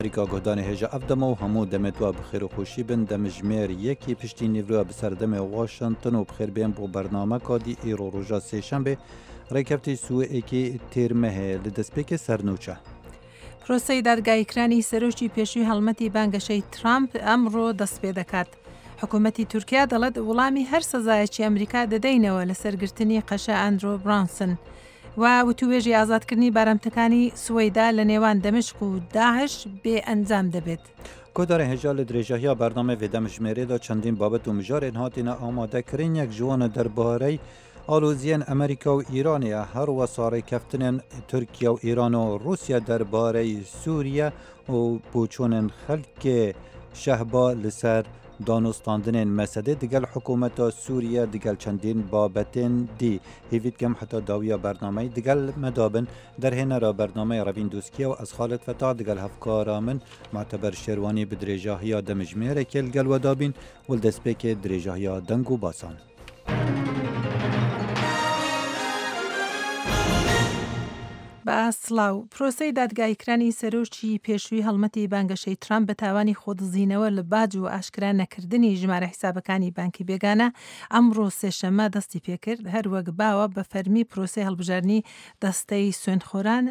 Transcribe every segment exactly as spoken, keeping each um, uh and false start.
امریکا گهدانی هجا افدما و همو دمتوا بخیر و خوشی بن دمجمیر یکی پشتی نیورو بسردم واشنطن و بخیر بین بو برنامه کادی ایرو روژا سه شنبه ریکفتی سوه ایکی تیرمه لدسپیک سرنوچه. پرۆسەی دادگایکرانی سەرۆکی پێشووی هەڵمەتی بانگەشەی ترامپ ئەمڕۆ دەست پێ دەکات. حکوومەتی تورکیا دەڵێت وەڵامی هەر سەزایەکی ئەمریکا دەدەینەوە لە سەرگرتنی قەشە ئاندرۆ برانسن و وتوێژی ئازادکردنی بارەمتەکانی سوەیدا لە نێوان دەمشق و داعش بێ ئەنجام دەبێت. کۆدارە هێژا لە درێژەهیا بەرنامە وێ دەمژمێرێدا چەندین بابەت و مژارێن هاتینە ئامادەکردن یەک جوانە دەربارەی آلوزیان امریکا و ایرانیه هر و ساره کفتنن ترکیه و ایران و روسیه درباره سوریه و بوچونن خلق شهبا لسر دانستاندن مسده دیگل حکومت سوریه دیگل چندین بابتن دی هیوید کم حتی داویا برنامه دیگل مدابن در هنه را برنامه روین دوسکیه و از خالد فتح دیگل هفکارامن معتبر شروانی بدریجاهی دمجمهره کل گل و دابین ولدسپیک دریجاهی دنگو باسان. بە سلااو پرۆسەی دادگایکرانی سەرۆکی پێشووی هەڵمەتی بانگەشەی ترامپ بە تاوانی خۆدزینەوە لە باج و ئاشکرا نەکردنی ژمارە حیسابەکانی بانکی بێگانە ئەمڕۆ سێشەممە دەستی پێکرد هەروەک باوە بە فەرمی پرۆسی هەڵبژارنی دەستەی سوێنخۆران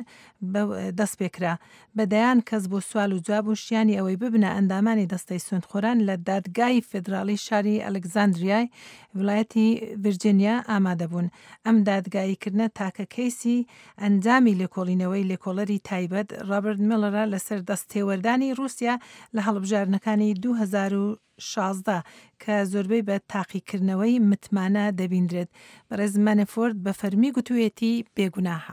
دەست پێکرا بەدەیان کەس بۆ سوال و جواب و شیانی ئەوەی ببنە ئەندامانی دەستەی سوێنخۆران لە دادگای فدرالی شاری ئەلکزاندریای وڵایەتی ڤیرجینیا ئامادەبوون. ئەم دادگاییکردنە تاکە کەیسی ئەنجامی لێکۆڵینەوەی لێکۆڵەری تایبەت ڕابرت میلەرە لەسەر دەستێوەردانی رووسیا لە هەڵبژارنەکانی دوو هەزار و شازدە کە زۆربەی بە تاقیکردنەوەی متمانە دەبیندرێت. بەڕێز مانەفۆرت بە فەرمی گوتوویەتی بێگوناهە.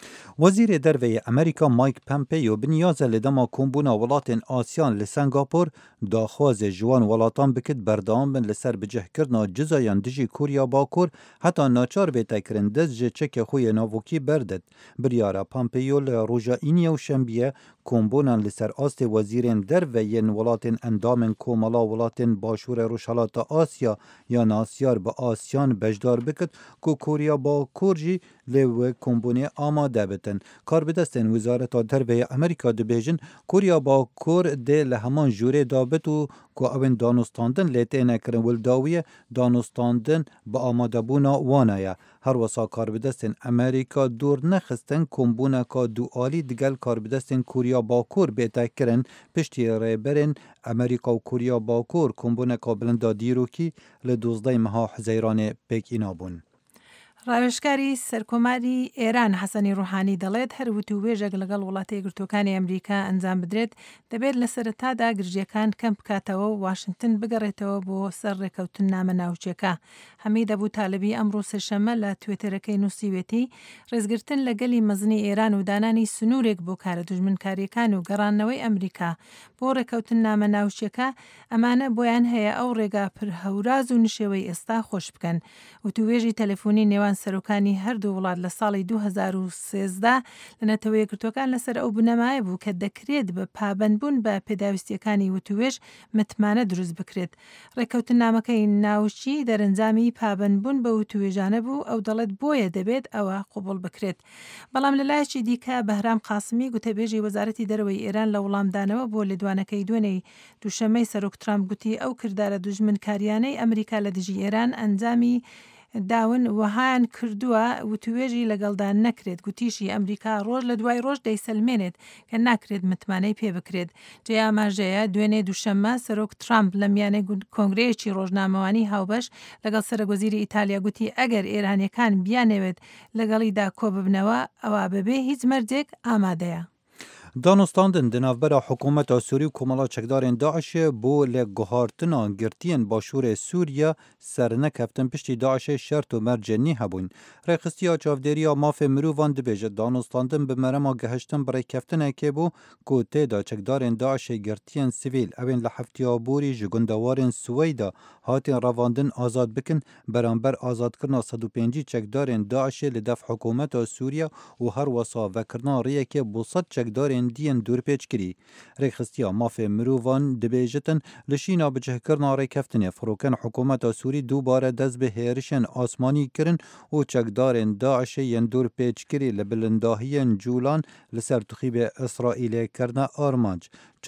وزیر دروی امریکا مایک پمپیو بنیازه لدما کمبونا ولاتین آسیان لسنگاپور داخواز جوان ولاتان بکد بردام بن لسر بجه کرنا جزایان دجی کوریا باکور حتی ناچار بیتا کرندز جه چک خوی ناوکی بردد. بریارا پمپیو لروژا اینیا و شنبیه کمبونان لسر آست وزیرین دروین ولاتین اندامن کومالا ولاتین باشور روشالات آسیا یا ناسیار با آسیان بجدار بکد که کوریا باکور جی لو کمبونی آماده بتن. کار بدستن وزارت دروی امریکا دبیجن کوریا باکور ده لهمان جوره دابت و که اون دانستاندن لیته نکرن ولداویه دانستاندن با آماده بونا وانایه. هر وسا کار بدستن امریکا دور نخستن کمبونا که دوالی دیگل کار بدستن کوریا باکور بیتا کرن پشتی ریبرن امریکا و کوریا باکور کمبونا که بلندا دیروکی لدوزده مها حزیران پیک اینابون. ڕاوێژکاری سەرکۆماری ئێران حەسەنی ڕوحانی دەڵێت هەر وتووێژێک لەگەڵ وڵاتی یەکگرتووەکانی ئەمریکا ئەنجام بدرێت دەبێت لە سەرەتادا گرژیەکان کەم بکاتەوە و واشنگتن بگەڕێتەوە بۆ سەر ڕێکەوتن نامە ناوچێکە. حەمید ئەبوو تالەبی ئەمڕۆ سێشەممە لە توێتەرەکەی نووسیوێتی ڕێزگرتن لە گەلی مەزنی ئێران و دانانی سنوورێک بۆ کارە دوژمنکاریەکان و گەڕانەوەی ئەمریکا بۆ ڕێکەوتن نامە ناوچێکە ئەمانە بۆیان هەیە ئەو ڕێگا پر هەوراز و نشێوەی ئێستا خۆش بکەن. وتوێژی تەلەفۆنی نێوان سەرۆکانی هەردوو وڵات لە ساڵی دوو هەزار و سێزدە لە نەتەوە یەکگرتووەکان لەسەر ئەو بنەمایە بوو کە دەکرێت بە پابەندبوون بە پێداویستیەکانی وتوێژ متمانە دروست بکرێت. ڕێکەوتن نامەکەی ناوچی دەرەنجامی پابەندبوون بە وتوێژانە بوو ئەو دەڵێت بۆیە دەبێت ئەوە قوبوڵ بکرێت. بەڵام لە لایەکی دیکە بەهرام قاسمی گوتەبێژی وەزارەتی دەرەوەی ئێران لە وەڵامدانەوە بۆ لێدوانەکەی دوێنەی دووشەمەی سەرۆک ترامپ گوتی ئەو کردارە دوژمنکاریانەی ئەمریکا لە دژی ئێران ئەنجامی داون وهایان کردووە وتوێژی لەگەڵدا نەکرێت. گوتیشی ئەمریکا ڕۆژ لە دوای ڕۆژ دەیسەلمێنێت کە ناکرێت متمانەی پێ بکرێت. جێ ئاماژەیە دوێنێ دووشەممە سەرۆک ترامپ لە میانەی کۆنگرەیەکی ڕۆژنامەوانی هاوبەش لەگەڵ سەرۆکوەزیری ئیتالیا گوتی ئەگەر ئێرانیەکان بیانەوێت لەگەڵیدا کۆ ببنەوە ئەوە بەبێ هیچ مەرجێک ئامادەیە. دانستاندن دنافبرا حکومت سوری و کمالا چکدارین داعش بو لگوهارتنا گرتین باشور سوریا سرنک هفتن پشتی داعش شرط و مرجنی هبون. ریخستی چاودێریا ماف مروفان دبیجه دانستاندن به مرما گهشتن برای کفتن که بو که تیدا چکدارین داعش گرتین سیویل اوین لحفتیابوری جگندوارین سویدا هاتین رواندن آزاد بکن برانبر آزاد کرنا صد و پنج چکدارین داعش لدف حکومت سوریا و هر وصا وکرنا ریه که بو صد چکدارین دیین دور پیچ کری. ریخستیا مافی مرووان دبیجتن لشینا بجه کرنا ریکفتنه فروکن حکومت سوری دوباره دز به هیرشن آسمانی کرن و چکدارن داعش ین دور پیچ کری لبلنداهی جولان لسر تخیب اسرائیل کرنا آرمانج.